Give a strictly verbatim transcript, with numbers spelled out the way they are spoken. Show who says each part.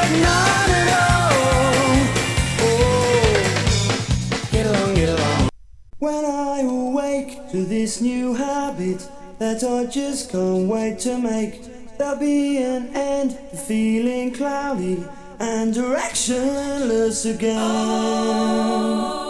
Speaker 1: Not at all. Oh, get along, get along. When I awake to this new habit that I just can't wait to make, there'll be an end to feeling cloudy and directionless again.